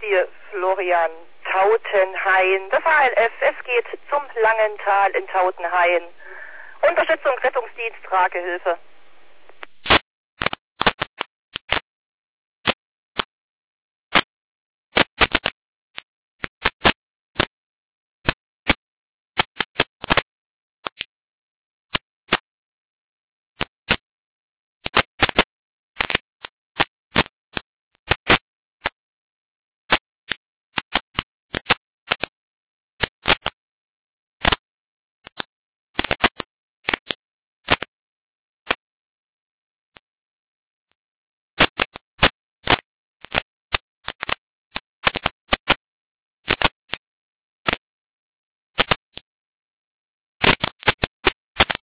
dir, Florian. Tautenhain, das HLF, es geht zum Langental in Tautenhain. Unterstützung, Rettungsdienst, Tragehilfe.